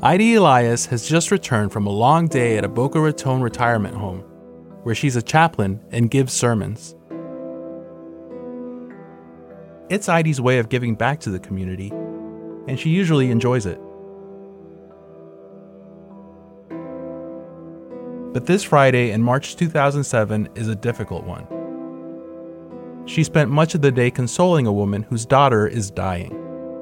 Heidi Elias has just returned from a long day at a Boca Raton retirement home, where she's a chaplain and gives sermons. It's Heidi's way of giving back to the community, and she usually enjoys it. But this Friday in March 2007 is a difficult one. She spent much of the day consoling a woman whose daughter is dying.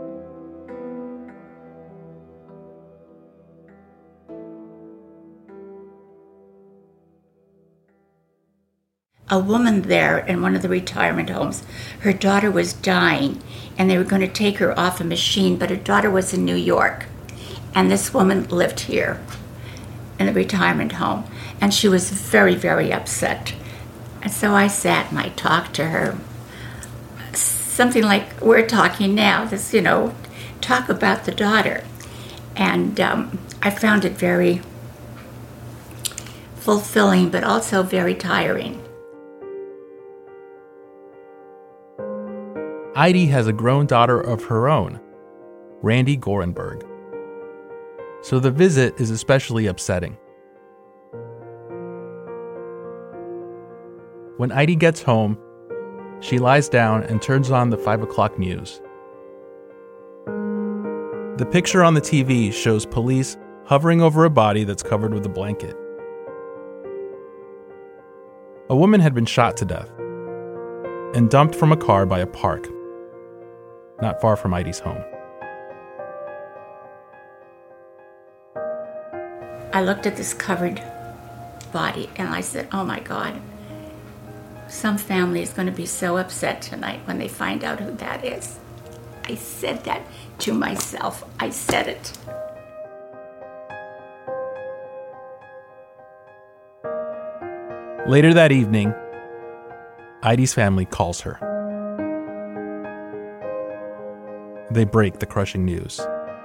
A woman there in one of the retirement homes, her daughter was dying and they were going to take her off a machine, but her daughter was in New York. And this woman lived here in the retirement home. And she was very, very upset. And so I sat and I talked to her. Something like we're talking now, this, talk about the daughter. And I found it very fulfilling, but also very tiring. Heidi has a grown daughter of her own, Randy Gorenberg. So the visit is especially upsetting. When Heidi gets home, she lies down and turns on the 5 o'clock news. The picture on the TV shows police hovering over a body that's covered with a blanket. A woman had been shot to death and dumped from a car by a park, not far from Heidi's home. I looked at this covered body and I said, oh my God, some family is going to be so upset tonight when they find out who that is. I said that to myself. I said it. Later that evening, Heidi's family calls her. They break the crushing news.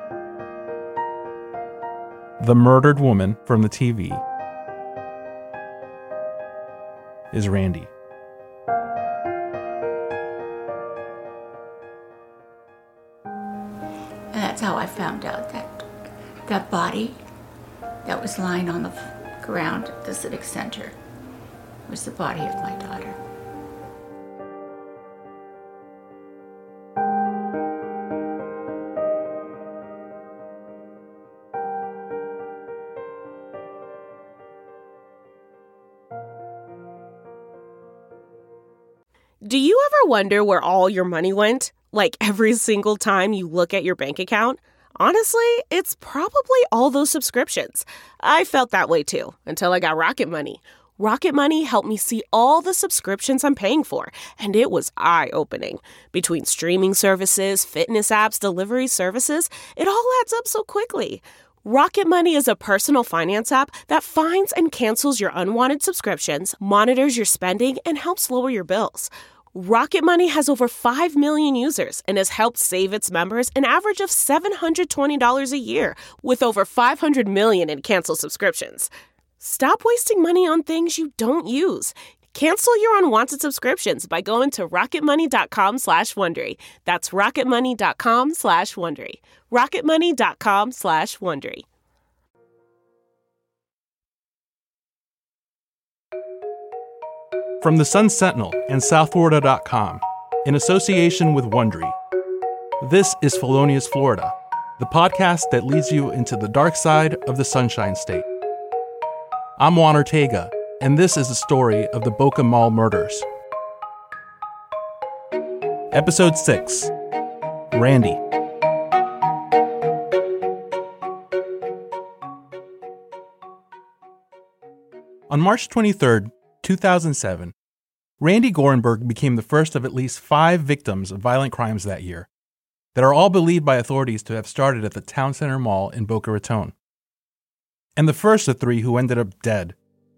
The murdered woman from the TV is Randy. And that's how I found out that body that was lying on the ground at the Civic Center was the body of my daughter. Do you ever wonder where all your money went? Like every single time you look at your bank account? Honestly, it's probably all those subscriptions. I felt that way too, until I got Rocket Money. Rocket Money helped me see all the subscriptions I'm paying for, and it was eye-opening. Between streaming services, fitness apps, delivery services, it all adds up so quickly. Rocket Money is a personal finance app that finds and cancels your unwanted subscriptions, monitors your spending, and helps lower your bills. Rocket Money has over 5 million users and has helped save its members an average of $720 a year, with over 500 million in canceled subscriptions. Stop wasting money on things you don't use. Cancel your unwanted subscriptions by going to rocketmoney.com/Wondery. That's rocketmoney.com/Wondery. rocketmoney.com/Wondery. From the Sun Sentinel and SouthFlorida.com, in association with Wondery, this is Felonious Florida, the podcast that leads you into the dark side of the Sunshine State. I'm Juan Ortega, and this is the story of the Boca Mall murders. Episode 6, Randy. On March 23rd, 2007, Randy Gorenberg became the first of at least 5 victims of violent crimes that year that are all believed by authorities to have started at the Town Center Mall in Boca Raton, and the first of 3 who ended up dead.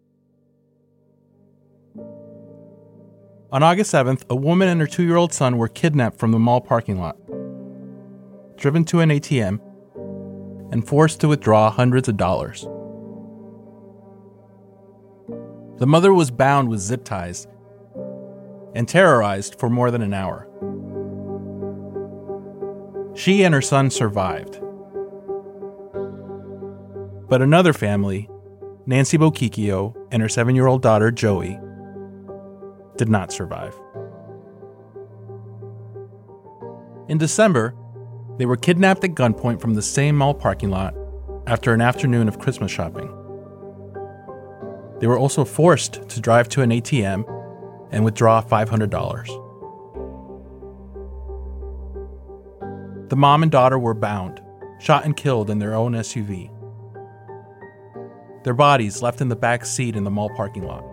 On August 7th, a woman and her 2-year-old son were kidnapped from the mall parking lot, driven to an ATM, and forced to withdraw hundreds of dollars. The mother was bound with zip ties and terrorized for more than an hour. She and her son survived. But another family, Nancy Bochicchio and her 7-year-old daughter, Joey, did not survive. In December, they were kidnapped at gunpoint from the same mall parking lot after an afternoon of Christmas shopping. They were also forced to drive to an ATM and withdraw $500. The mom and daughter were bound, shot and killed in their own SUV. Their bodies left in the back seat in the mall parking lot.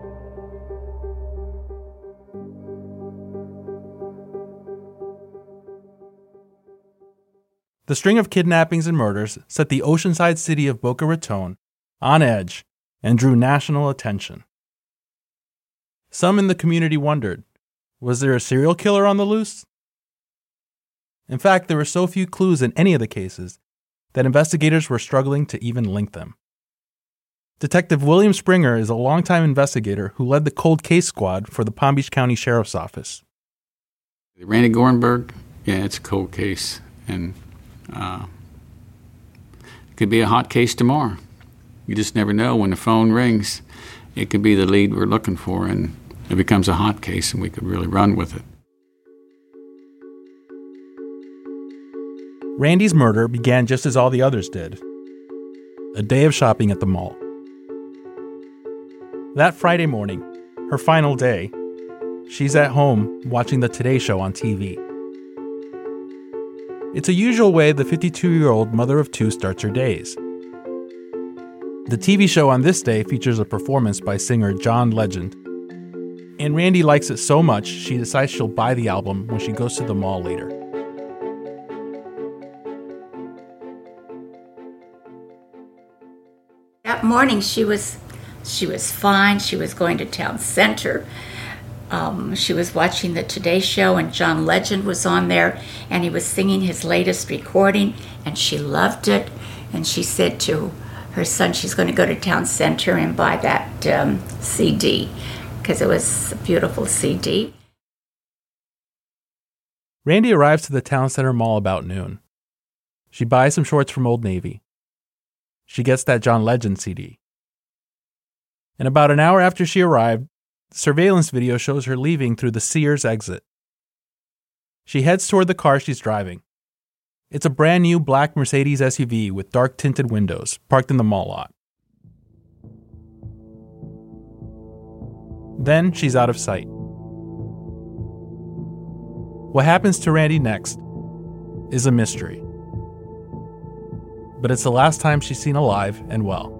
The string of kidnappings and murders set the oceanside city of Boca Raton on edge and drew national attention. Some in the community wondered, was there a serial killer on the loose? In fact, there were so few clues in any of the cases that investigators were struggling to even link them. Detective William Springer is a longtime investigator who led the cold case squad for the Palm Beach County Sheriff's Office. Randy Gorenberg, yeah, it's a cold case, and it could be a hot case tomorrow. You just never know. When the phone rings, it could be the lead we're looking for, and it becomes a hot case, and we could really run with it. Randy's murder began just as all the others did. A day of shopping at the mall. That Friday morning, her final day, she's at home watching the Today Show on TV. It's a usual way the 52-year-old mother of two starts her days. The TV show on this day features a performance by singer John Legend. And Randy likes it so much, she decides she'll buy the album when she goes to the mall later. That morning she was fine. She was going to town center. She was watching the Today Show, and John Legend was on there, and he was singing his latest recording, and she loved it. And she said to her son she's going to go to town center and buy that CD, because it was a beautiful CD. Randy arrives to the town center mall about noon. She buys some shorts from Old Navy. She gets that John Legend CD. And about an hour after she arrived, the surveillance video shows her leaving through the Sears exit. She heads toward the car she's driving. It's a brand new black Mercedes SUV with dark tinted windows, parked in the mall lot. Then she's out of sight. What happens to Randy next is a mystery. But it's the last time she's seen alive and well.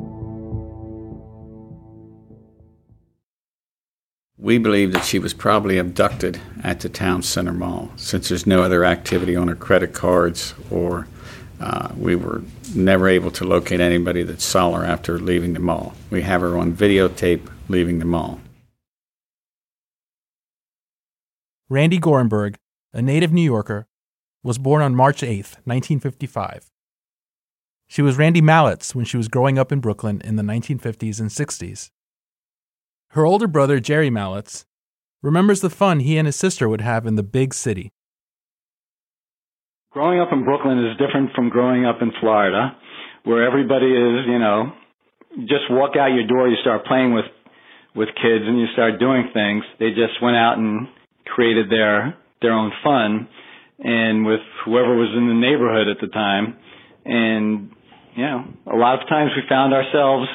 We believe that she was probably abducted at the town center mall, since there's no other activity on her credit cards, or we were never able to locate anybody that saw her after leaving the mall. We have her on videotape leaving the mall. Randy Gorenberg, a native New Yorker, was born on March 8, 1955. She was Randy Mallitz when she was growing up in Brooklyn in the 1950s and 60s. Her older brother, Jerry Mallitz, remembers the fun he and his sister would have in the big city. Growing up in Brooklyn is different from growing up in Florida, where everybody is, just walk out your door, you start playing with kids and you start doing things. They just went out and created their own fun, and with whoever was in the neighborhood at the time. And, a lot of times we found ourselves,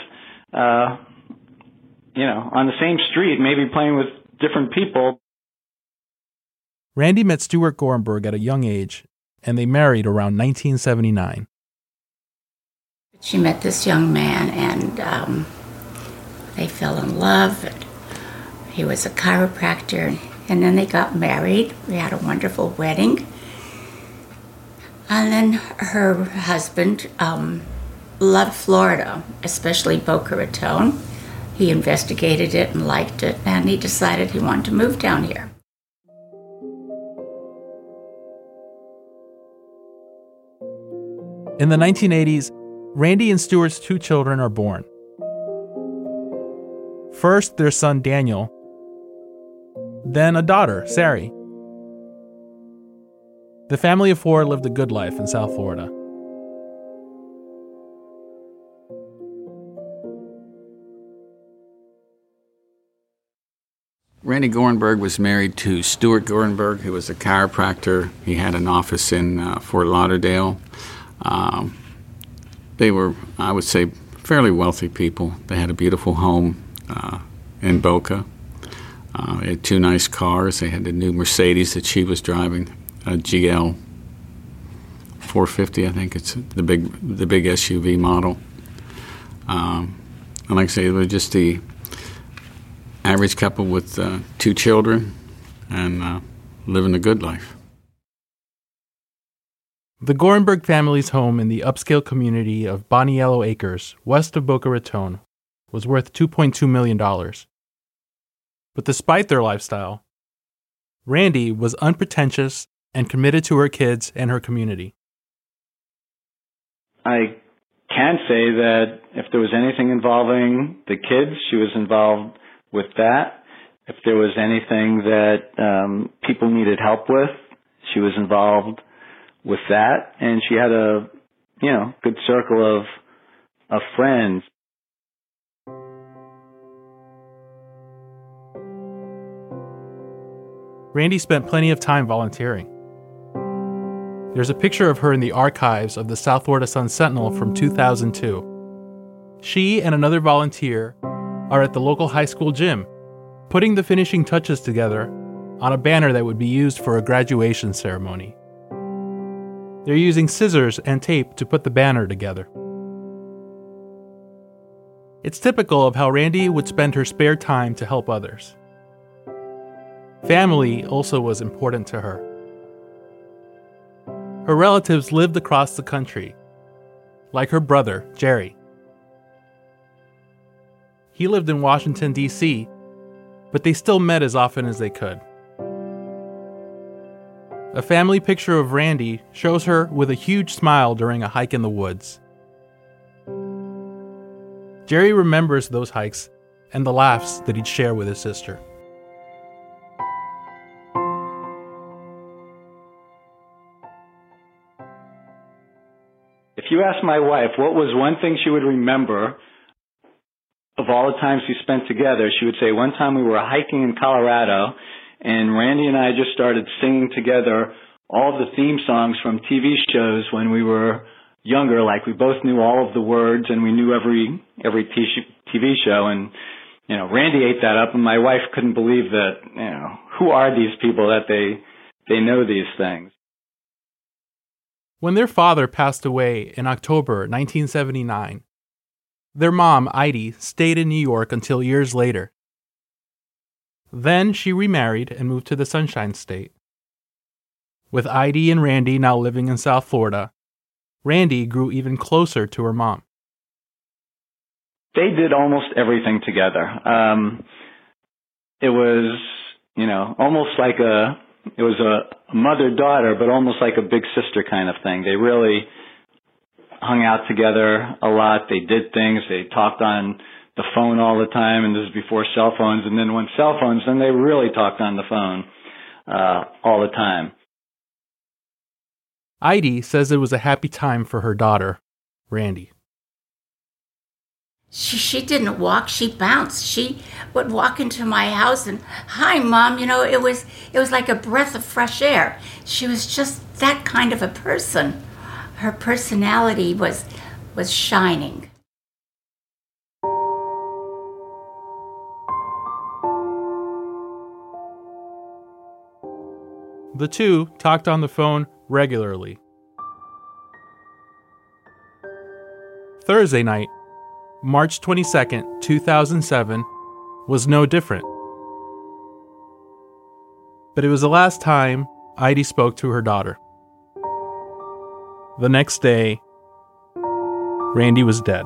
on the same street, maybe playing with different people. Randy met Stuart Gorenberg at a young age, and they married around 1979. She met this young man, and they fell in love. And he was a chiropractor, and then they got married. We had a wonderful wedding. And then her husband loved Florida, especially Boca Raton. He investigated it and liked it, and he decided he wanted to move down here. In the 1980s, Randy and Stuart's two children are born. First, their son Daniel, then a daughter, Sari. The family of four lived a good life in South Florida. Randy Gorenberg was married to Stuart Gorenberg, who was a chiropractor. He had an office in Fort Lauderdale. They were, I would say, fairly wealthy people. They had a beautiful home in Boca. They had 2 nice cars. They had the new Mercedes that she was driving, a GL 450, I think it's the big SUV model. And like I say, they were just the average couple with 2 children and living a good life. The Gorenberg family's home in the upscale community of Boniello Acres, west of Boca Raton, was worth $2.2 million. But despite their lifestyle, Randy was unpretentious and committed to her kids and her community. I can say that if there was anything involving the kids, she was involved with that. If there was anything that people needed help with, she was involved with that. And she had a, good circle of friends. Randy spent plenty of time volunteering. There's a picture of her in the archives of the South Florida Sun-Sentinel from 2002. She and another volunteer are at the local high school gym, putting the finishing touches together on a banner that would be used for a graduation ceremony. They're using scissors and tape to put the banner together. It's typical of how Randy would spend her spare time to help others. Family also was important to her. Her relatives lived across the country, like her brother, Jerry. He lived in Washington, D.C., but they still met as often as they could. A family picture of Randy shows her with a huge smile during a hike in the woods. Jerry remembers those hikes and the laughs that he'd share with his sister. If you ask my wife what was one thing she would remember of all the times we spent together, she would say one time we were hiking in Colorado, and Randy and I just started singing together all the theme songs from TV shows when we were younger. Like, we both knew all of the words, and we knew every TV show. And Randy ate that up, and my wife couldn't believe that. Who are these people that they know these things? When their father passed away in October 1979, their mom, Heidi, stayed in New York until years later. Then she remarried and moved to the Sunshine State. With Heidi and Randy now living in South Florida, Randy grew even closer to her mom. They did almost everything together. It was, almost like it was a mother-daughter, but almost like a big sister kind of thing. They really hung out together a lot. They did things. They talked on the phone all the time, and this is before cell phones. And then when cell phones, then they really talked on the phone all the time. Heidi says it was a happy time for her daughter, Randy. She didn't walk, she bounced. She would walk into my house and, "Hi, Mom," it was like a breath of fresh air. She was just that kind of a person. Her personality was shining. The two talked on the phone regularly. Thursday night, March 22nd, 2007, was no different. But it was the last time Heidi spoke to her daughter. The next day, Randy was dead.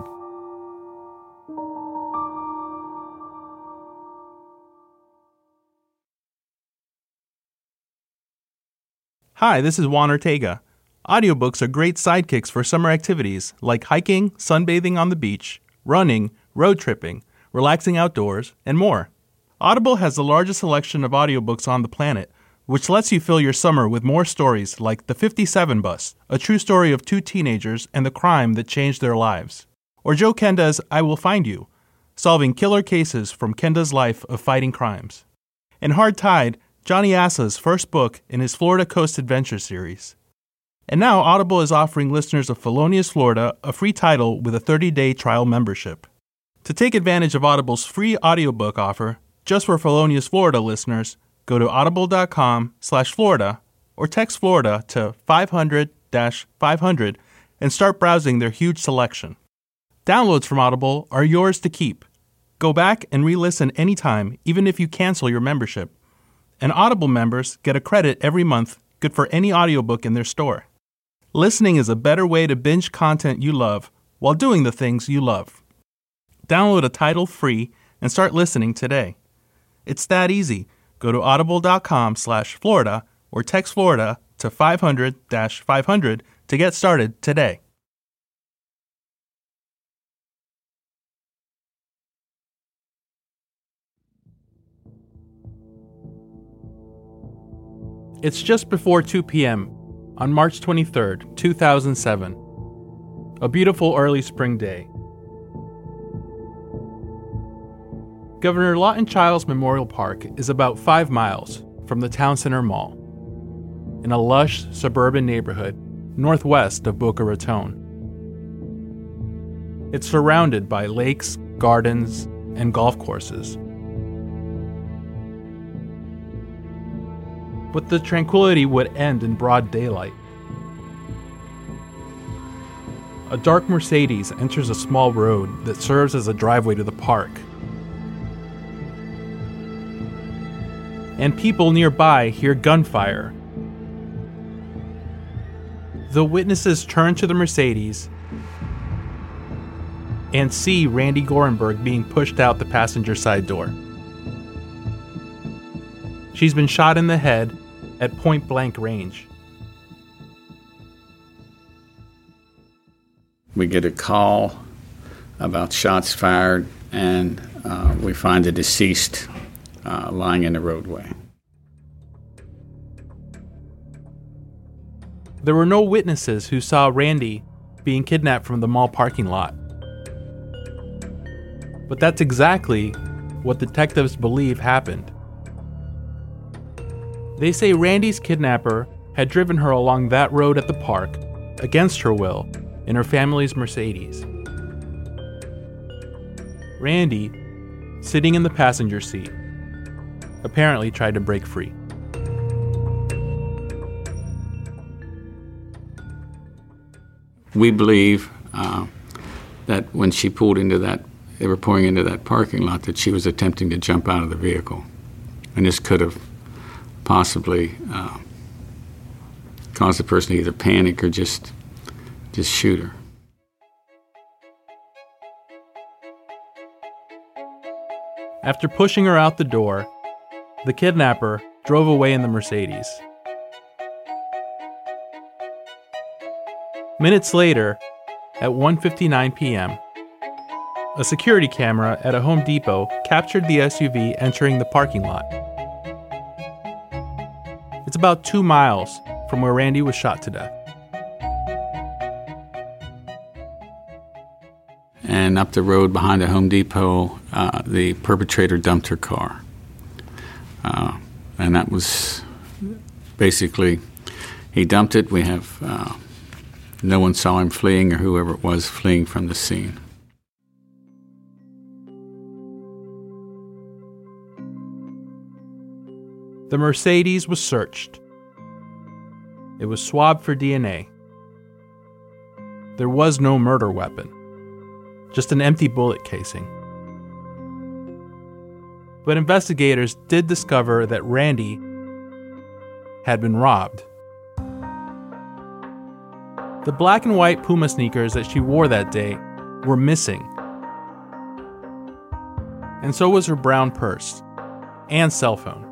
Hi, this is Juan Ortega. Audiobooks are great sidekicks for summer activities like hiking, sunbathing on the beach, running, road tripping, relaxing outdoors, and more. Audible has the largest selection of audiobooks on the planet, which lets you fill your summer with more stories like The 57 Bus, a true story of 2 teenagers and the crime that changed their lives, or Joe Kenda's I Will Find You, solving killer cases from Kenda's life of fighting crimes. and Hard Tide, Johnny Assa's first book in his Florida Coast Adventure series. And now Audible is offering listeners of Felonious Florida a free title with a 30-day trial membership. To take advantage of Audible's free audiobook offer, just for Felonious Florida listeners, go to audible.com/Florida or text Florida to 500-500 and start browsing their huge selection. Downloads from Audible are yours to keep. Go back and re-listen anytime, even if you cancel your membership. And Audible members get a credit every month, good for any audiobook in their store. Listening is a better way to binge content you love while doing the things you love. Download a title free and start listening today. It's that easy. Go to audible.com/Florida or text Florida to 500-500 to get started today. It's just before 2 p.m. on March 23rd, 2007. A beautiful early spring day. Governor Lawton Chiles Memorial Park is about 5 miles from the Town Center Mall, in a lush suburban neighborhood northwest of Boca Raton. It's surrounded by lakes, gardens, and golf courses. But the tranquility would end in broad daylight. A dark Mercedes enters a small road that serves as a driveway to the park. And people nearby hear gunfire. The witnesses turn to the Mercedes and see Randy Gorenberg being pushed out the passenger side door. She's been shot in the head at point-blank range. We get a call about shots fired, and we find the deceased lying in the roadway. There were no witnesses who saw Randy being kidnapped from the mall parking lot. But that's exactly what detectives believe happened. They say Randy's kidnapper had driven her along that road at the park, against her will, in her family's Mercedes. Randy, sitting in the passenger seat, apparently tried to break free. We believe that when she pulled into that, they were pouring into that parking lot, that she was attempting to jump out of the vehicle. And this could have possibly caused the person to either panic or just shoot her. After pushing her out the door, the kidnapper drove away in the Mercedes. Minutes later, at 1:59 p.m., a security camera at a Home Depot captured the SUV entering the parking lot. It's about 2 miles from where Randy was shot to death. And up the road behind the Home Depot, the perpetrator dumped her car. And that was basically, he dumped it. We have no one saw him fleeing, or whoever it was fleeing from the scene. The Mercedes was searched. It was swabbed for DNA. There was no murder weapon, just an empty bullet casing. But investigators did discover that Randy had been robbed. The black and white Puma sneakers that she wore that day were missing. And so was her brown purse and cell phone.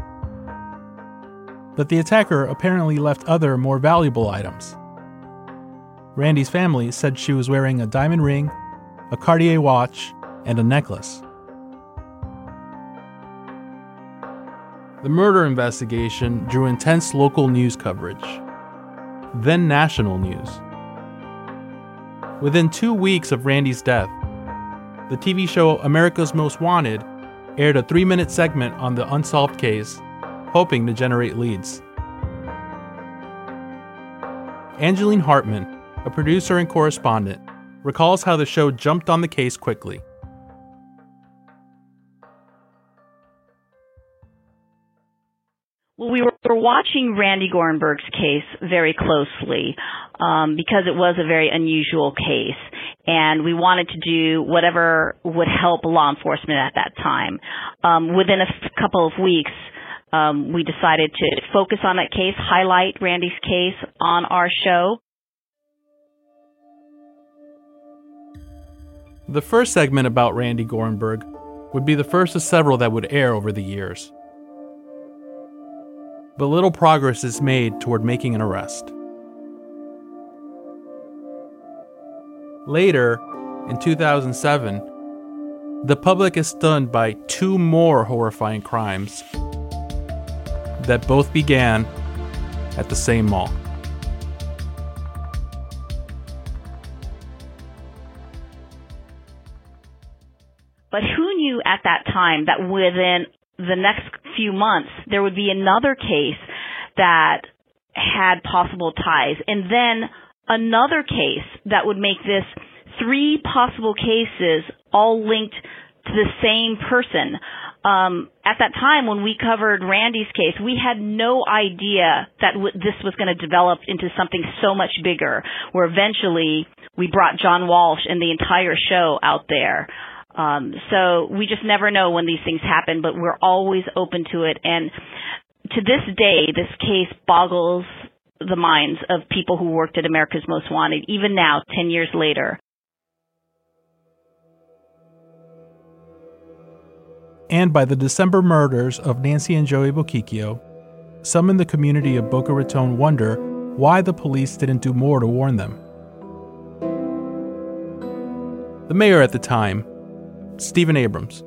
But the attacker apparently left other, more valuable items. Randy's family said she was wearing a diamond ring, a Cartier watch, and a necklace. The murder investigation drew intense local news coverage, then national news. Within 2 weeks of Randy's death, the TV show America's Most Wanted aired a 3-minute segment on the unsolved case, hoping to generate leads. Angeline Hartman, a producer and correspondent, recalls how the show jumped on the case quickly. Well, we were watching Randy Gorenberg's case very closely because it was a very unusual case, and we wanted to do whatever would help law enforcement at that time. Within a couple of weeks, we decided to focus on that case, highlight Randy's case on our show. The first segment about Randy Gorenberg would be the first of several that would air over the years. But little progress is made toward making an arrest. Later, in 2007, the public is stunned by 2 more horrifying crimes that both began at the same mall. But who knew at that time that within the next few months there would be another case that had possible ties, and then another case that would make this 3 possible cases all linked to the same person. At that time, when we covered Randy's case, we had no idea that this was going to develop into something so much bigger, where eventually we brought John Walsh and the entire show out there. So we just never know when these things happen, but we're always open to it. And to this day, this case boggles the minds of people who worked at America's Most Wanted, even now, 10 years later. And by the December murders of Nancy and Joey Bochicchio, some in the community of Boca Raton wonder why the police didn't do more to warn them. The mayor at the time, Stephen Abrams.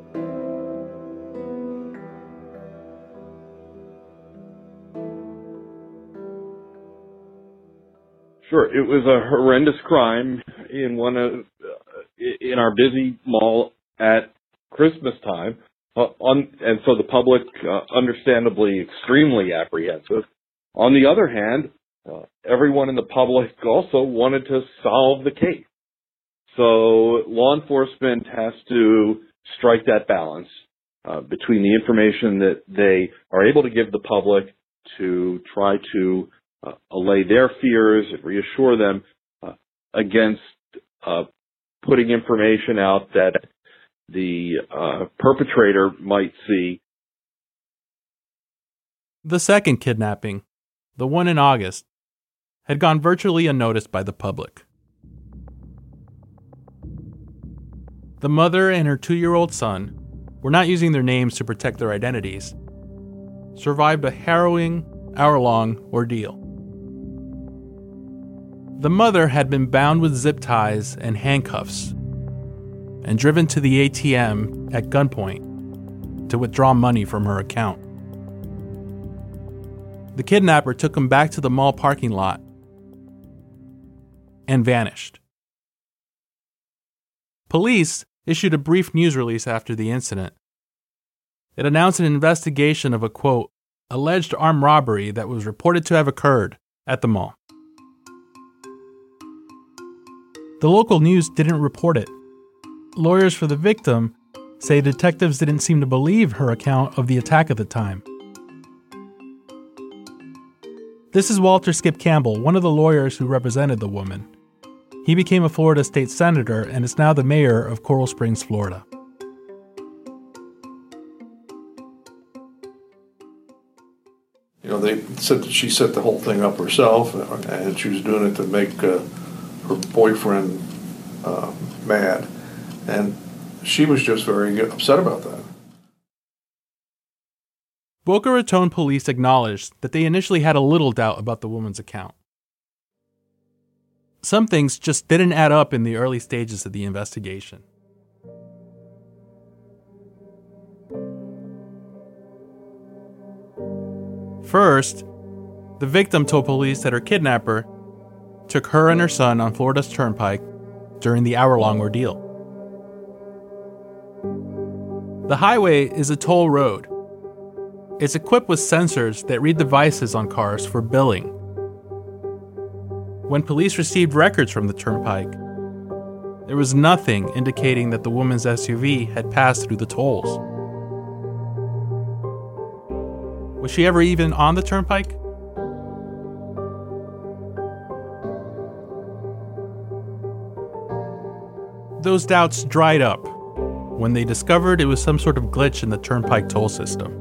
Sure, it was a horrendous crime in our busy mall at Christmas time, and so the public, understandably, extremely apprehensive. On the other hand, everyone in the public also wanted to solve the case. So law enforcement has to strike that balance between the information that they are able to give the public to try to allay their fears and reassure them against putting information out that the perpetrator might see. The second kidnapping, the one in August, had gone virtually unnoticed by the public. The mother and her 2-year-old son were not using their names to protect their identities, survived a harrowing, hour-long ordeal. The mother had been bound with zip ties and handcuffs and driven to the ATM at gunpoint to withdraw money from her account. The kidnapper took him back to the mall parking lot and vanished. Police issued a brief news release after the incident. It announced an investigation of a, quote, alleged armed robbery that was reported to have occurred at the mall. The local news didn't report it. Lawyers for the victim say detectives didn't seem to believe her account of the attack at the time. This is Walter Skip Campbell, one of the lawyers who represented the woman. He became a Florida state senator and is now the mayor of Coral Springs, Florida. You know, they said that she set the whole thing up herself, and she was doing it to make her boyfriend mad. And she was just very upset about that. Boca Raton police acknowledged that they initially had a little doubt about the woman's account. Some things just didn't add up in the early stages of the investigation. First, the victim told police that her kidnapper took her and her son on Florida's Turnpike during the hour-long ordeal. The highway is a toll road. It's equipped with sensors that read devices on cars for billing. When police received records from the turnpike, there was nothing indicating that the woman's SUV had passed through the tolls. Was she ever even on the turnpike? Those doubts dried up when they discovered it was some sort of glitch in the turnpike toll system.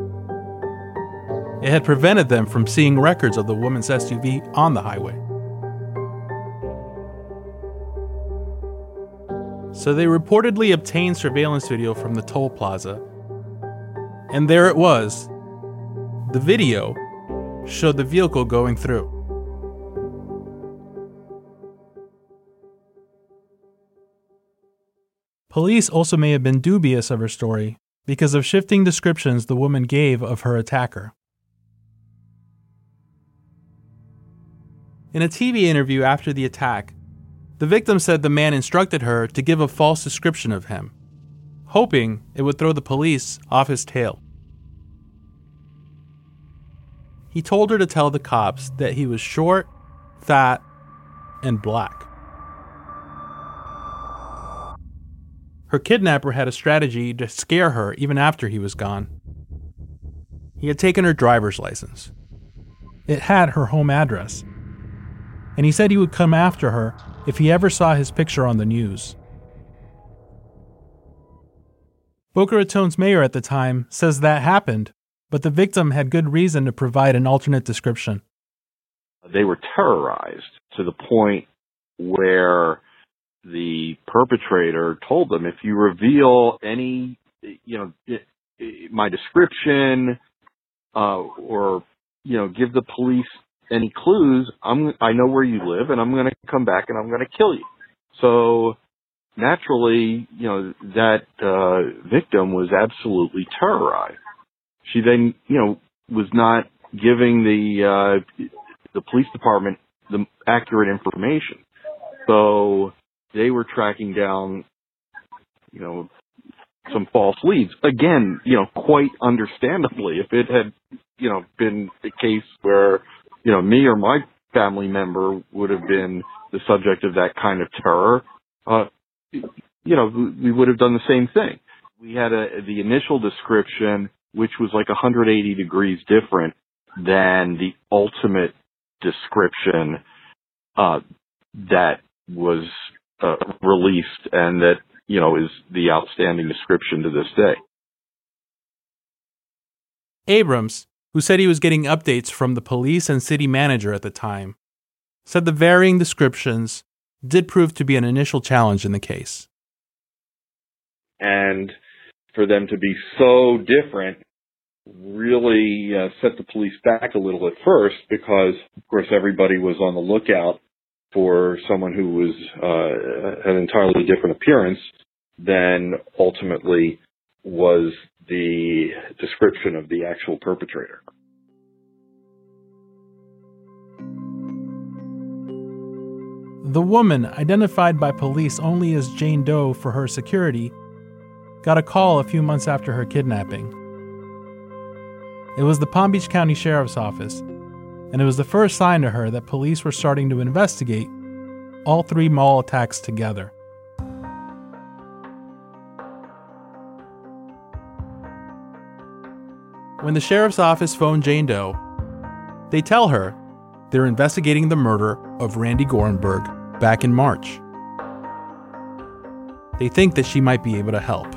It had prevented them from seeing records of the woman's SUV on the highway. So they reportedly obtained surveillance video from the toll plaza, and there it was. The video showed the vehicle going through. Police also may have been dubious of her story because of shifting descriptions the woman gave of her attacker. In a TV interview after the attack, the victim said the man instructed her to give a false description of him, hoping it would throw the police off his tail. He told her to tell the cops that he was short, fat, and black. Her kidnapper had a strategy to scare her even after he was gone. He had taken her driver's license. It had her home address. And he said he would come after her if he ever saw his picture on the news. Boca Raton's mayor at the time says that happened, but the victim had good reason to provide an alternate description. They were terrorized to the point where the perpetrator told them, if you reveal any, my description, or, give the police any clues, I know where you live, and I'm going to come back and I'm going to kill you. So naturally, that victim was absolutely terrorized. She then, was not giving the police department the accurate information. So they were tracking down, some false leads. Again, quite understandably, if it had, been the case where, me or my family member would have been the subject of that kind of terror, we would have done the same thing. We had the initial description, which was like 180 degrees different than the ultimate description that was released, and that, is the outstanding description to this day. Abrams, who said he was getting updates from the police and city manager at the time, said the varying descriptions did prove to be an initial challenge in the case. And for them to be so different really set the police back a little at first, because, of course, everybody was on the lookout for someone who was an entirely different appearance than ultimately was the description of the actual perpetrator. The woman, identified by police only as Jane Doe for her security, got a call a few months after her kidnapping. It was the Palm Beach County Sheriff's Office, and it was the first sign to her that police were starting to investigate all three mall attacks together. When the sheriff's office phoned Jane Doe, they tell her they're investigating the murder of Randy Gorenberg back in March. They think that she might be able to help.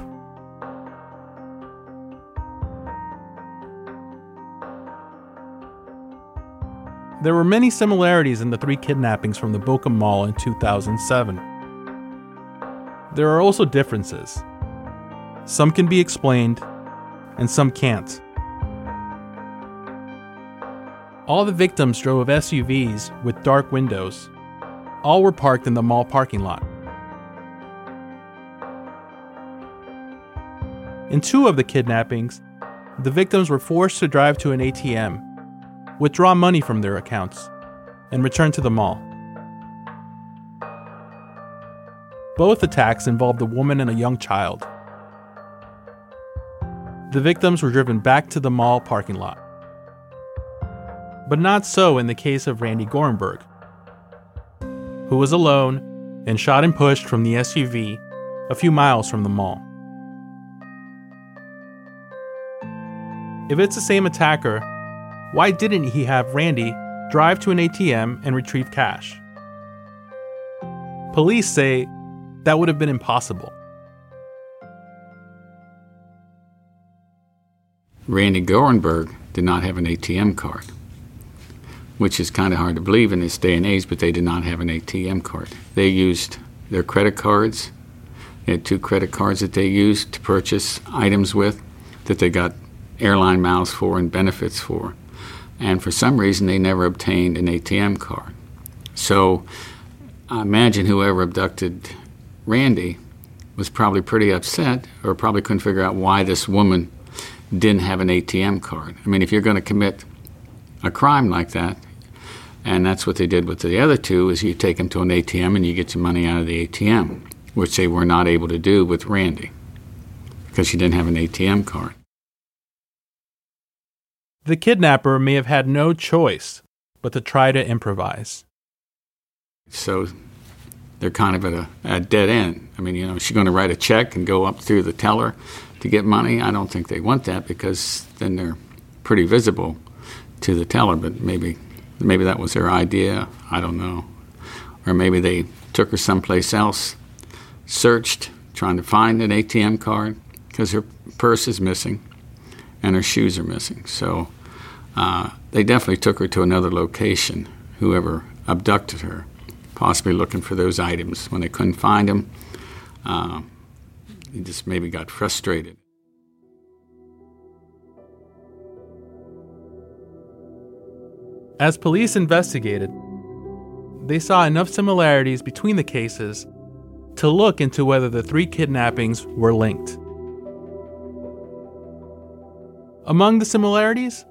There were many similarities in the three kidnappings from the Boca Mall in 2007. There are also differences. Some can be explained, and some can't. All the victims drove SUVs with dark windows. All were parked in the mall parking lot. In two of the kidnappings, the victims were forced to drive to an ATM, withdraw money from their accounts, and return to the mall. Both attacks involved a woman and a young child. the victims were driven back to the mall parking lot. But not so in the case of Randy Gorenberg, who was alone and shot and pushed from the SUV a few miles from the mall. If it's the same attacker, why didn't he have Randy drive to an ATM and retrieve cash? Police say that would have been impossible. Randy Gorenberg did not have an ATM card, which is kind of hard to believe in this day and age, but they did not have an ATM card. They used their credit cards. They had 2 credit cards that they used to purchase items with that they got airline miles for and benefits for. And for some reason, they never obtained an ATM card. So I imagine whoever abducted Randy was probably pretty upset, or probably couldn't figure out why this woman didn't have an ATM card. I mean, if you're going to commit a crime like that, and that's what they did with the other 2, is you take them to an ATM and you get your money out of the ATM, which they were not able to do with Randy because she didn't have an ATM card. The kidnapper may have had no choice but to try to improvise. So they're kind of at a dead end. I mean, is she going to write a check and go up through the teller to get money? I don't think they want that, because then they're pretty visible to the teller, but maybe that was their idea. I don't know. Or maybe they took her someplace else, searched, trying to find an ATM card, because her purse is missing and her shoes are missing. So they definitely took her to another location, whoever abducted her, possibly looking for those items. When they couldn't find them, they just maybe got frustrated. As police investigated, they saw enough similarities between the cases to look into whether the 3 kidnappings were linked. Among the similarities,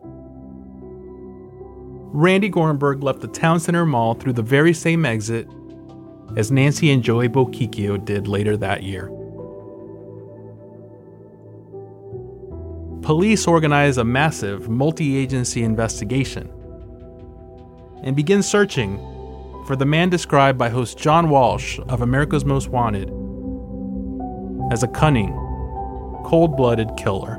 Randy Gorenberg left the Town Center Mall through the very same exit as Nancy and Joey Bochicchio did later that year. Police organize a massive multi-agency investigation and begin searching for the man described by host John Walsh of America's Most Wanted as a cunning, cold-blooded killer.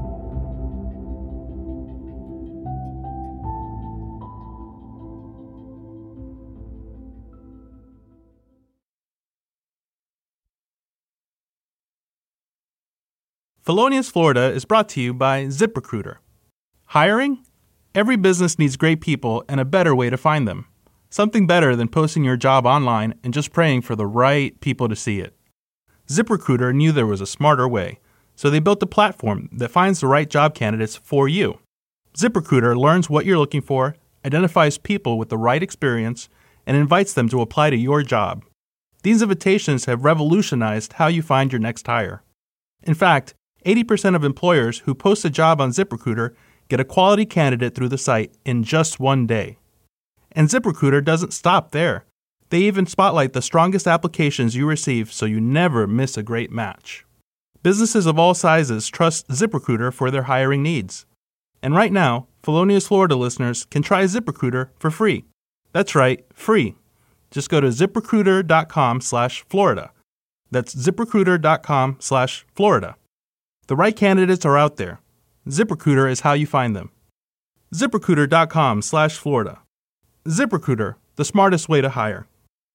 Felonious Florida is brought to you by ZipRecruiter. Hiring? Every business needs great people and a better way to find them. Something better than posting your job online and just praying for the right people to see it. ZipRecruiter knew there was a smarter way, so they built a platform that finds the right job candidates for you. ZipRecruiter learns what you're looking for, identifies people with the right experience, and invites them to apply to your job. These invitations have revolutionized how you find your next hire. In fact, 80% of employers who post a job on ZipRecruiter get a quality candidate through the site in just one day. And ZipRecruiter doesn't stop there. They even spotlight the strongest applications you receive so you never miss a great match. Businesses of all sizes trust ZipRecruiter for their hiring needs. And right now, Felonious Florida listeners can try ZipRecruiter for free. That's right, free. Just go to ZipRecruiter.com/Florida. That's ZipRecruiter.com/Florida. The right candidates are out there. ZipRecruiter is how you find them. ZipRecruiter.com/Florida. ZipRecruiter, the smartest way to hire.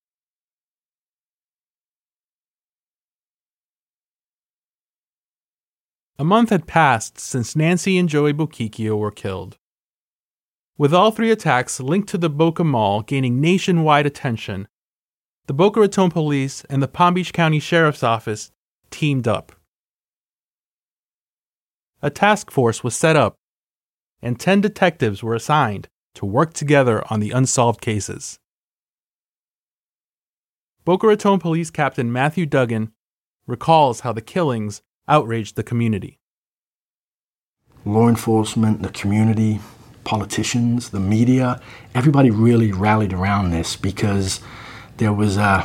A month had passed since Nancy and Joey Bochicchio were killed. With all 3 attacks linked to the Boca Mall gaining nationwide attention, the Boca Raton Police and the Palm Beach County Sheriff's Office teamed up. A task force was set up, and 10 detectives were assigned to work together on the unsolved cases. Boca Raton Police Captain Matthew Duggan recalls how the killings outraged the community. Law enforcement, the community, politicians, the media, everybody really rallied around this because there was there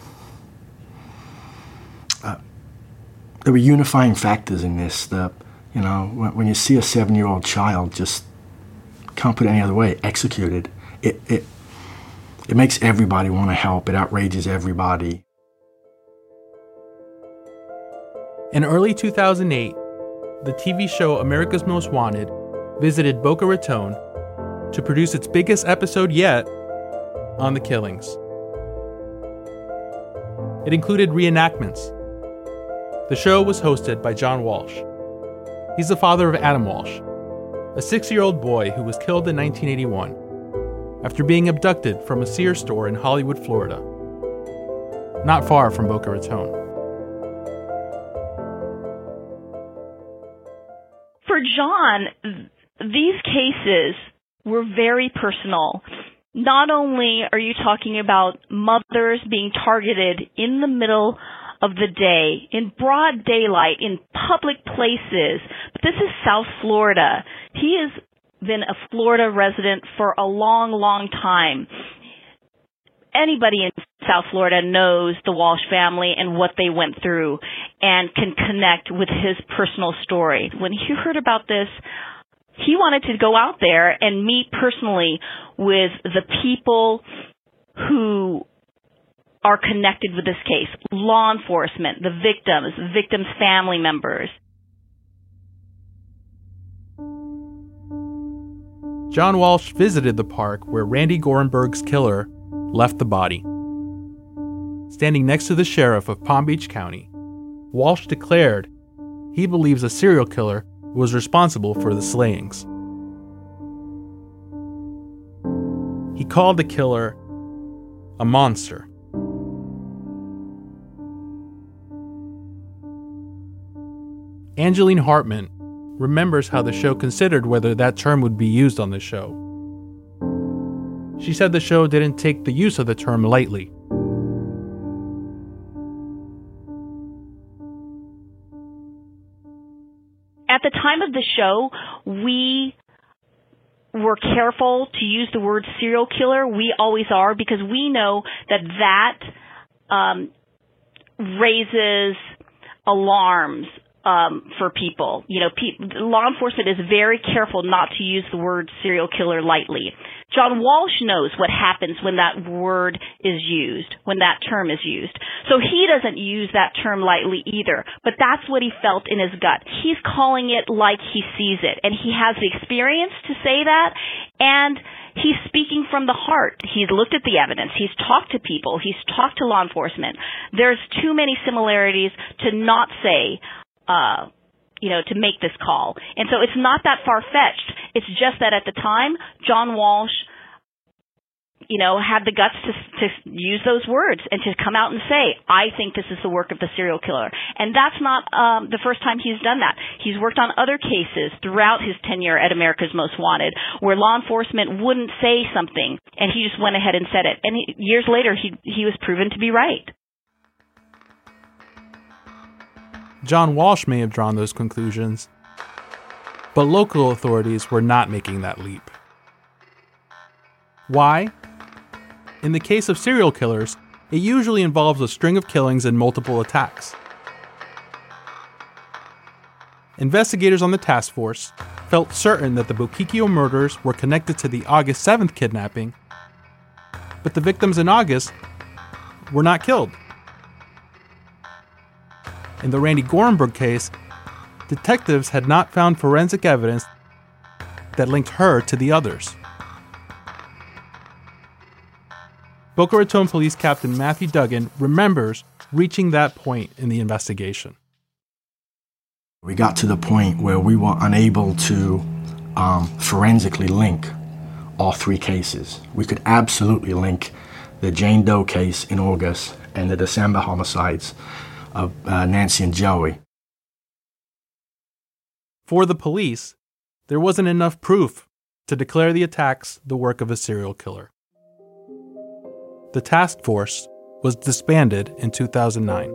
were unifying factors in this. You know, when you see a 7-year-old child, just can't put it any other way, executed, it makes everybody want to help. It outrages everybody. In early 2008, the TV show America's Most Wanted visited Boca Raton to produce its biggest episode yet on the killings. It included reenactments. The show was hosted by John Walsh. He's the father of Adam Walsh, a 6-year-old boy who was killed in 1981 after being abducted from a Sears store in Hollywood, Florida, not far from Boca Raton. For John, these cases were very personal. Not only are you talking about mothers being targeted in the middle of the day, in broad daylight, in public places, but this is South Florida. He has been a Florida resident for a long, long time. Anybody in South Florida knows the Walsh family and what they went through and can connect with his personal story. When he heard about this, he wanted to go out there and meet personally with the people who are connected with this case, law enforcement, the victims' family members. John Walsh visited the park where Randy Gorenberg's killer left the body. Standing next to the sheriff of Palm Beach County, Walsh declared he believes a serial killer was responsible for the slayings. He called the killer a monster. Angeline Hartman remembers how the show considered whether that term would be used on the show. She said the show didn't take the use of the term lightly. At the time of the show, we were careful to use the word serial killer. We always are, because we know that raises alarms for people. You know, law enforcement is very careful not to use the word serial killer lightly. John Walsh knows what happens when that word is used, when that term is used. So he doesn't use that term lightly either, but that's what he felt in his gut. He's calling it like he sees it, and he has the experience to say that, and he's speaking from the heart. He's looked at the evidence. He's talked to people. He's talked to law enforcement. There's too many similarities to not say, to make this call. And so it's not that far-fetched. It's just that at the time, John Walsh, had the guts to use those words and to come out and say, I think this is the work of the serial killer. And that's not the first time he's done that. He's worked on other cases throughout his tenure at America's Most Wanted where law enforcement wouldn't say something, and he just went ahead and said it. And years later, he was proven to be right. John Walsh may have drawn those conclusions, but local authorities were not making that leap. Why? In the case of serial killers, it usually involves a string of killings and multiple attacks. Investigators on the task force felt certain that the Boquicchio murders were connected to the August 7th kidnapping, but the victims in August were not killed. In the Randy Gorenberg case, detectives had not found forensic evidence that linked her to the others. Boca Raton Police Captain Matthew Duggan remembers reaching that point in the investigation. We got to the point where we were unable to forensically link all three cases. We could absolutely link the Jane Doe case in August and the December homicides of Nancy and Joey. For the police, there wasn't enough proof to declare the attacks the work of a serial killer. The task force was disbanded in 2009.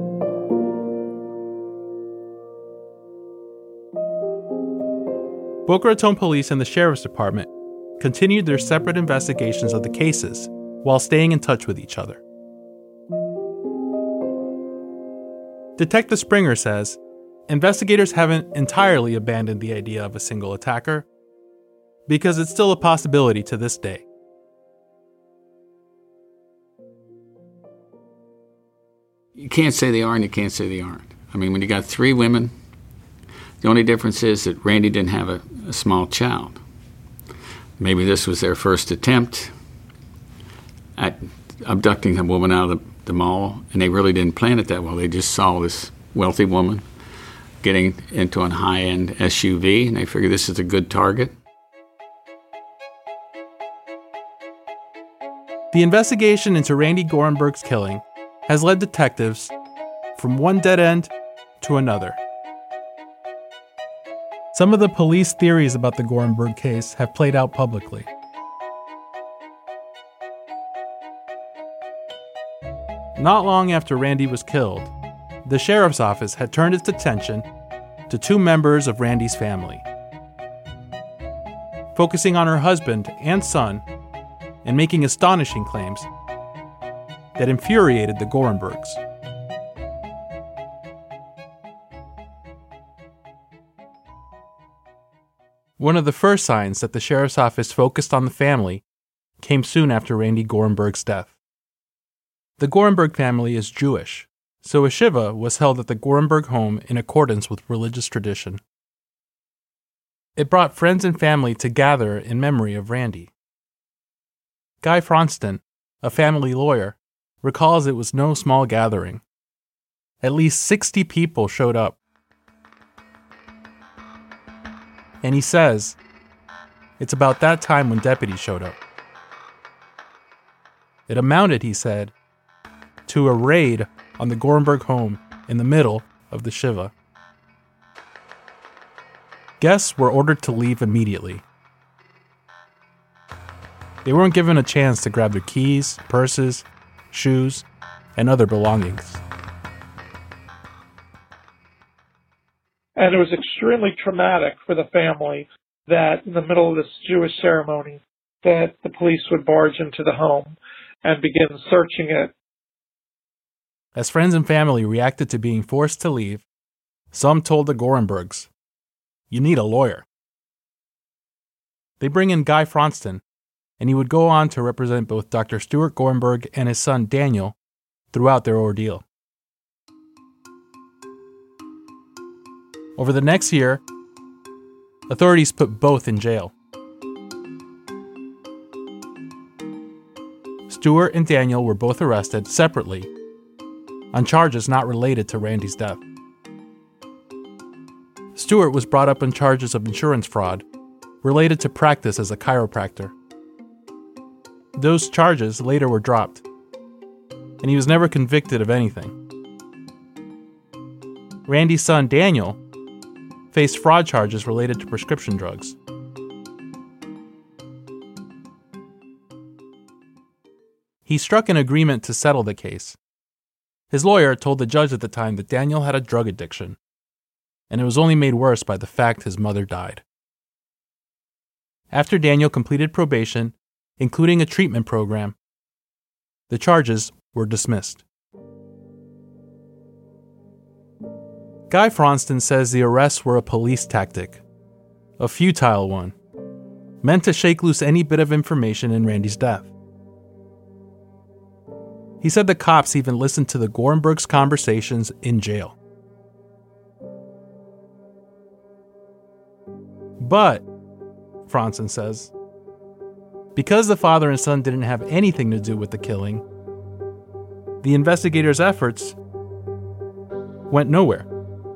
Boca Raton Police and the Sheriff's Department continued their separate investigations of the cases while staying in touch with each other. Detective Springer says investigators haven't entirely abandoned the idea of a single attacker, because it's still a possibility to this day. You can't say they are and you can't say they aren't. I mean, when you got three women, the only difference is that Randy didn't have a small child. Maybe this was their first attempt at abducting a woman out of the mall, and they really didn't plan it that well. They just saw this wealthy woman getting into a high-end SUV, and they figured this is a good target. The investigation into Randy Gorenberg's killing has led detectives from one dead end to another. Some of the police theories about the Gorenberg case have played out publicly. Not long after Randy was killed, the sheriff's office had turned its attention to two members of Randy's family, focusing on her husband and son and making astonishing claims that infuriated the Gorenbergs. One of the first signs that the sheriff's office focused on the family came soon after Randy Gorenberg's death. The Gorenberg family is Jewish, so a shiva was held at the Gorenberg home in accordance with religious tradition. It brought friends and family to gather in memory of Randy. Guy Fronston, a family lawyer, recalls it was no small gathering. At least 60 people showed up. And he says, it's about that time when deputies showed up. It amounted, he said, to a raid on the Gorenberg home in the middle of the shiva. Guests were ordered to leave immediately. They weren't given a chance to grab their keys, purses, shoes, and other belongings. And it was extremely traumatic for the family that in the middle of this Jewish ceremony that the police would barge into the home and begin searching it. As friends and family reacted to being forced to leave, some told the Gorenbergs, "You need a lawyer." They bring in Guy Fronston, and he would go on to represent both Dr. Stuart Gorenberg and his son Daniel throughout their ordeal. Over the next year, authorities put both in jail. Stuart and Daniel were both arrested separately on charges not related to Randy's death. Stuart was brought up on charges of insurance fraud related to practice as a chiropractor. Those charges later were dropped, and he was never convicted of anything. Randy's son Daniel faced fraud charges related to prescription drugs. He struck an agreement to settle the case. His lawyer told the judge at the time that Daniel had a drug addiction, and it was only made worse by the fact his mother died. After Daniel completed probation, including a treatment program, the charges were dismissed. Guy Fronston says the arrests were a police tactic, a futile one, meant to shake loose any bit of information in Randy's death. He said the cops even listened to the Gorenbergs' conversations in jail. But, Fronston says, because the father and son didn't have anything to do with the killing, the investigators' efforts went nowhere.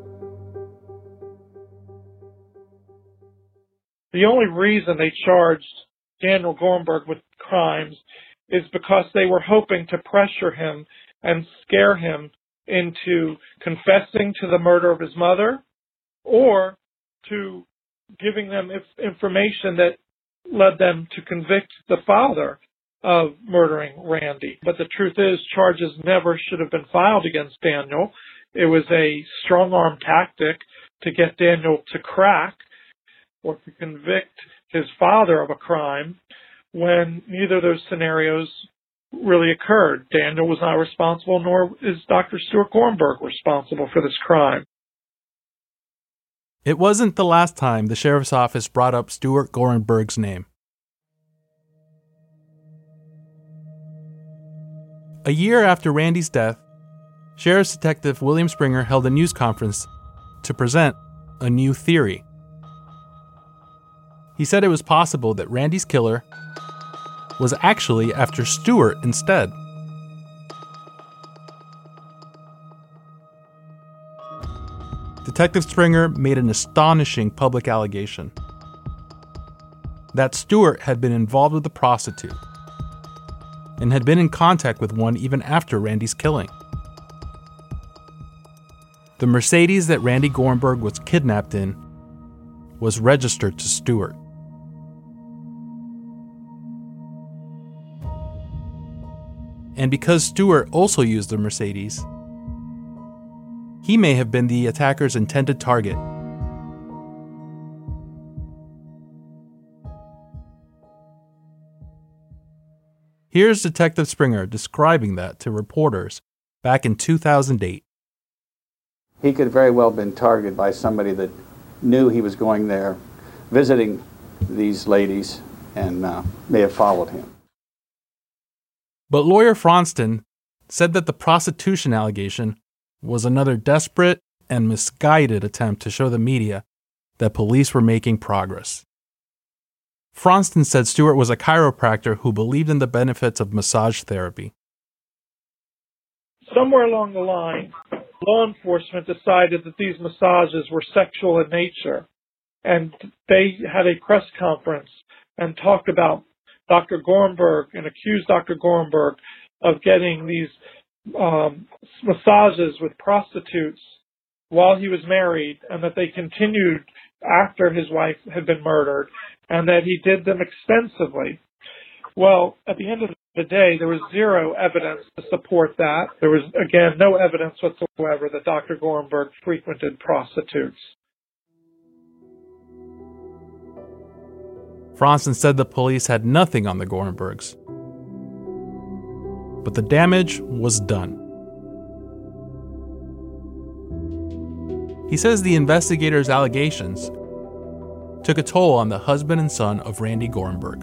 The only reason they charged Daniel Gorenberg with crimes is because they were hoping to pressure him and scare him into confessing to the murder of his mother or to giving them information that led them to convict the father of murdering Randy. But the truth is, charges never should have been filed against Daniel. It was a strong-arm tactic to get Daniel to crack or to convict his father of a crime when neither of those scenarios really occurred. Daniel was not responsible, nor is Dr. Stuart Gorenberg responsible for this crime. It wasn't the last time the sheriff's office brought up Stuart Gorenberg's name. A year after Randy's death, Sheriff's Detective William Springer held a news conference to present a new theory. He said it was possible that Randy's killer was actually after Stuart instead. Detective Springer made an astonishing public allegation that Stuart had been involved with a prostitute and had been in contact with one even after Randy's killing. The Mercedes that Randy Gorenberg was kidnapped in was registered to Stuart. And because Stuart also used the Mercedes, he may have been the attacker's intended target. Here's Detective Springer describing that to reporters back in 2008. He could very well have been targeted by somebody that knew he was going there, visiting these ladies, and may have followed him. But lawyer Fronston said that the prostitution allegation was another desperate and misguided attempt to show the media that police were making progress. Fronston said Stuart was a chiropractor who believed in the benefits of massage therapy. Somewhere along the line, law enforcement decided that these massages were sexual in nature, and they had a press conference and talked about Dr. Gorenberg and accused Dr. Gorenberg of getting these massages with prostitutes while he was married, and that they continued after his wife had been murdered, and that he did them extensively. Well, at the end of the day, there was zero evidence to support that. There was, again, no evidence whatsoever that Dr. Gorenberg frequented prostitutes. Fronston said the police had nothing on the Gorenbergs. But the damage was done. He says the investigators' allegations took a toll on the husband and son of Randy Gorenberg.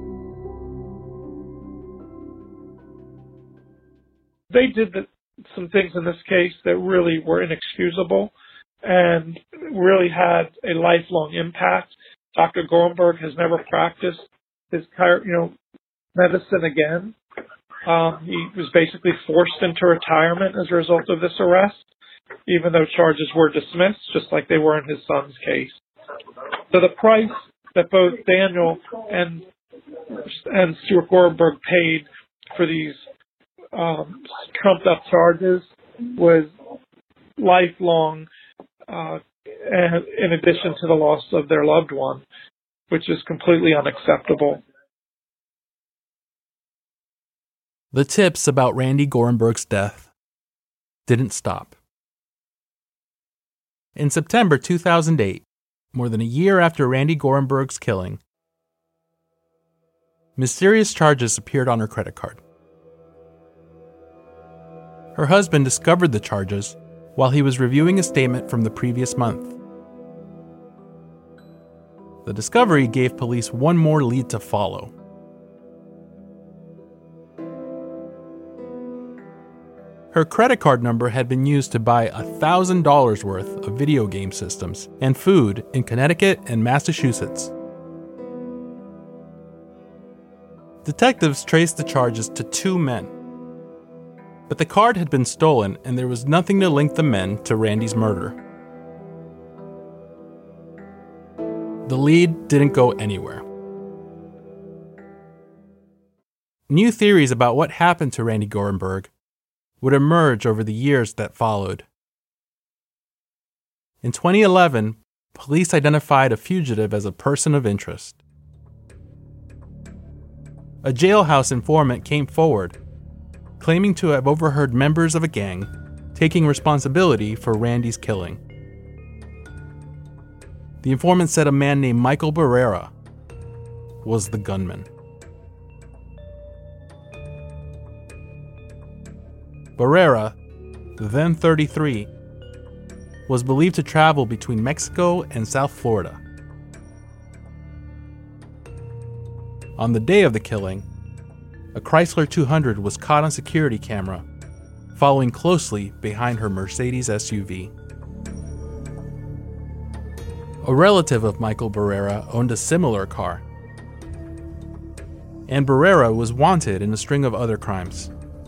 They did some things in this case that really were inexcusable and really had a lifelong impact. Dr. Gorenberg has never practiced his medicine again. He was basically forced into retirement as a result of this arrest, even though charges were dismissed, just like they were in his son's case. So the price that both Daniel and Stuart Gorenberg paid for these trumped up charges was lifelong, and in addition to the loss of their loved one, which is completely unacceptable. The tips about Randy Gorenberg's death didn't stop. In September 2008, more than a year after Randy Gorenberg's killing, mysterious charges appeared on her credit card. Her husband discovered the charges while he was reviewing a statement from the previous month. The discovery gave police one more lead to follow. Her credit card number had been used to buy $1,000 worth of video game systems and food in Connecticut and Massachusetts. Detectives traced the charges to two men. But the card had been stolen, and there was nothing to link the men to Randy's murder. The lead didn't go anywhere. New theories about what happened to Randy Gorenberg would emerge over the years that followed. In 2011, police identified a fugitive as a person of interest. A jailhouse informant came forward, claiming to have overheard members of a gang taking responsibility for Randy's killing. The informant said a man named Michael Barrera was the gunman. Barrera, then 33, was believed to travel between Mexico and South Florida. On the day of the killing, a Chrysler 200 was caught on security camera, following closely behind her Mercedes SUV. A relative of Michael Barrera owned a similar car, and Barrera was wanted in a string of other crimes.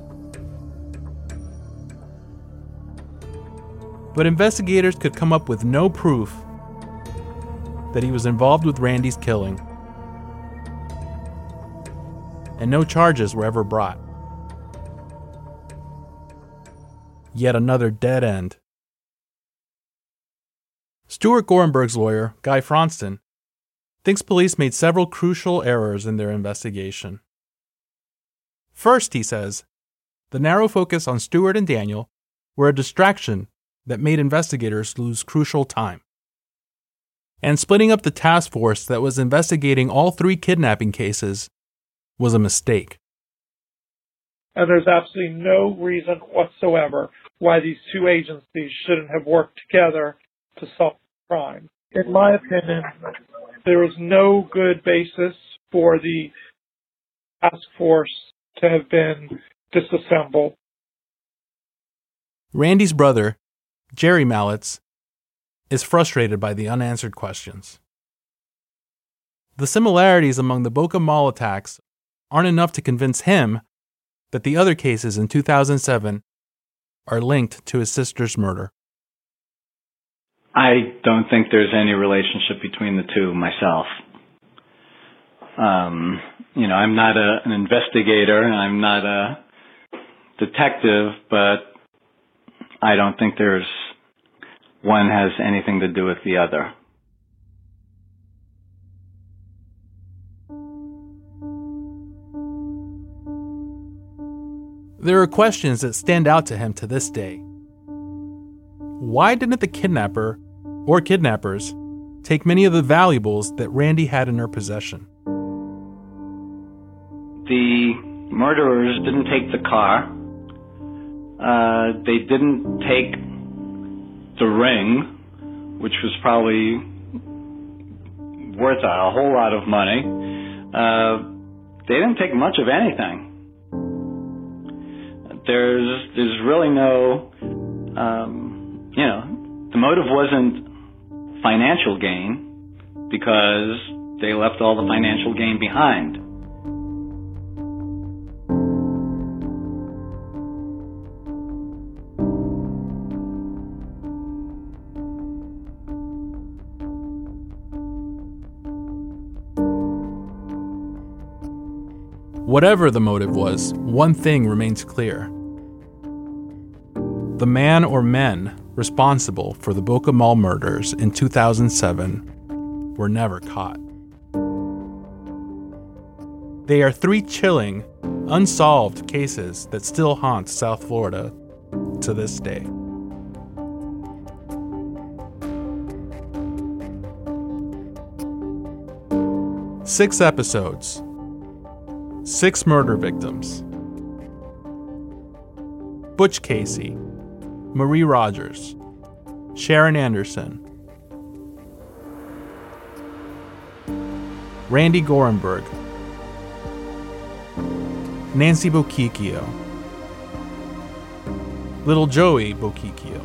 But investigators could come up with no proof that he was involved with Randy's killing, and no charges were ever brought. Yet another dead end. Stuart Gorenberg's lawyer, Guy Fronston, thinks police made several crucial errors in their investigation. First, he says, the narrow focus on Stuart and Daniel were a distraction that made investigators lose crucial time. And splitting up the task force that was investigating all 3 kidnapping cases was a mistake. And there's absolutely no reason whatsoever why these 2 agencies shouldn't have worked together to solve the crime. In my opinion, there is no good basis for the task force to have been disassembled. Randy's brother, Jerry Mallitz, is frustrated by the unanswered questions. The similarities among the Boca Mall attacks aren't enough to convince him that the other cases in 2007 are linked to his sister's murder. I don't think there's any relationship between the two myself. I'm not an investigator, and I'm not a detective, but I don't think one has anything to do with the other. There are questions that stand out to him to this day. Why didn't the kidnapper or kidnappers take many of the valuables that Randy had in her possession? The murderers didn't take the car. They didn't take the ring, which was probably worth a whole lot of money. They didn't take much of anything. There's really no, the motive wasn't financial gain because they left all the financial gain behind. Whatever the motive was, one thing remains clear. The man or men responsible for the Boca Mall murders in 2007 were never caught. They are 3 chilling, unsolved cases that still haunt South Florida to this day. Six episodes, 6 murder victims. Butch Casey, Marie Rogers, Sharon Anderson, Randy Gorenberg, Nancy Bochicchio, Little Joey Bochicchio.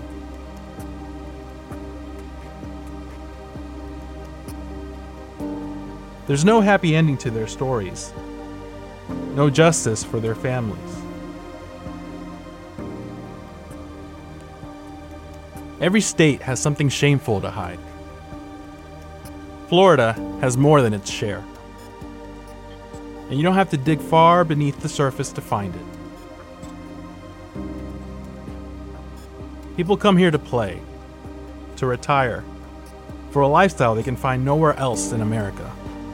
There's no happy ending to their stories, no justice for their families. Every state has something shameful to hide. Florida has more than its share. And you don't have to dig far beneath the surface to find it. People come here to play, to retire, for a lifestyle they can find nowhere else in America.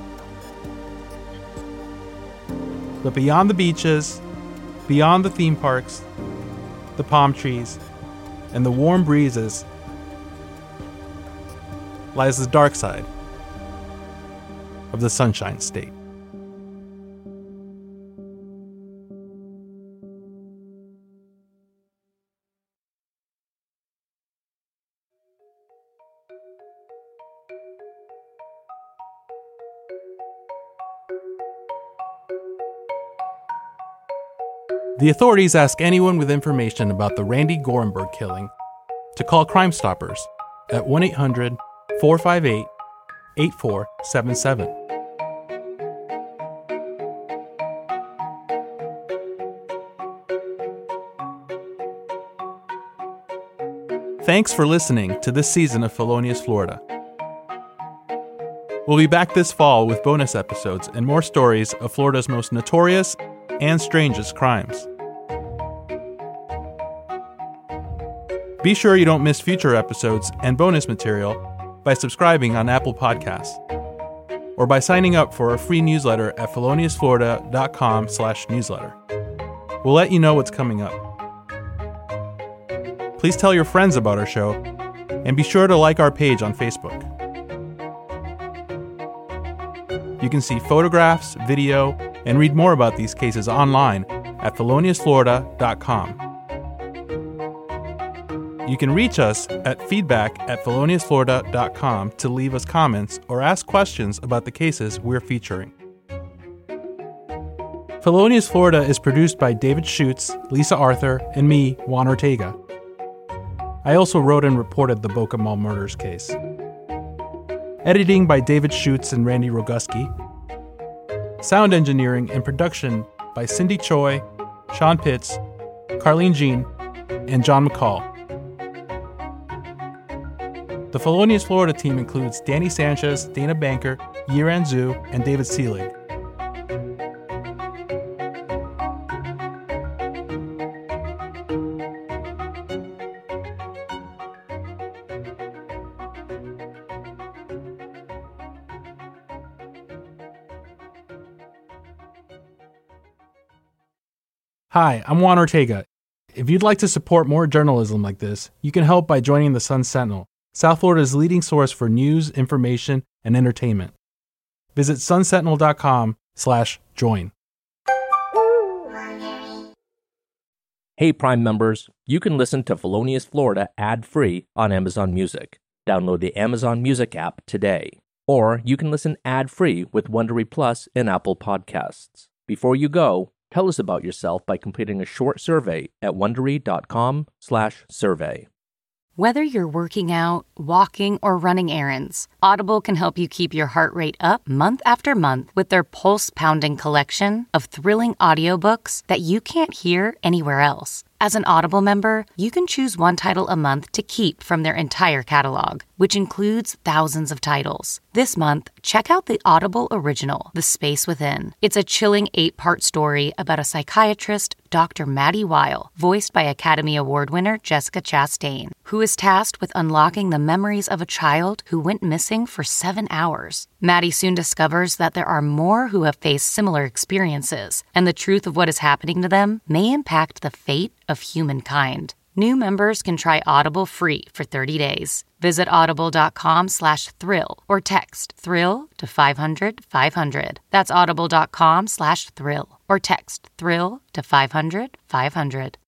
But beyond the beaches, beyond the theme parks, the palm trees, and the warm breezes lies the dark side of the Sunshine State. The authorities ask anyone with information about the Randy Gorenberg killing to call Crime Stoppers at 1-800-458-8477. Thanks for listening to this season of Felonious Florida. We'll be back this fall with bonus episodes and more stories of Florida's most notorious and strangest crimes. Be sure you don't miss future episodes and bonus material by subscribing on Apple Podcasts or by signing up for our free newsletter at feloniousflorida.com/newsletter. We'll let you know what's coming up. Please tell your friends about our show, and be sure to like our page on Facebook. You can see photographs, video, and read more about these cases online at feloniousflorida.com. You can reach us at feedback@feloniousflorida.com to leave us comments or ask questions about the cases we're featuring. Felonious Florida is produced by David Schutz, Lisa Arthur, and me, Juan Ortega. I also wrote and reported the Boca Mall murders case. Editing by David Schutz and Randy Roguski. Sound engineering and production by Cindy Choi, Sean Pitts, Carlene Jean, and John McCall. The Felonious Florida team includes Danny Sanchez, Dana Banker, Yiran Zhu, and David Seelig. Hi, I'm Juan Ortega. If you'd like to support more journalism like this, you can help by joining the Sun Sentinel, South Florida's leading source for news, information, and entertainment. Visit sunsentinel.com/join. Hey Prime members, you can listen to Felonious Florida ad-free on Amazon Music. Download the Amazon Music app today. Or you can listen ad-free with Wondery Plus in Apple Podcasts. Before you go, tell us about yourself by completing a short survey at Wondery.com/survey. Whether you're working out, walking, or running errands, Audible can help you keep your heart rate up month after month with their pulse-pounding collection of thrilling audiobooks that you can't hear anywhere else. As an Audible member, you can choose one title a month to keep from their entire catalog, which includes thousands of titles. This month, check out the Audible original, The Space Within. It's a chilling 8-part story about a psychiatrist, Dr. Maddie Weil, voiced by Academy Award winner Jessica Chastain, who is tasked with unlocking the memories of a child who went missing for 7 hours. Maddie soon discovers that there are more who have faced similar experiences, and the truth of what is happening to them may impact the fate of humankind. New members can try Audible free for 30 days. Visit audible.com/thrill or text thrill to 500-500. That's audible.com/thrill or text thrill to 500-500.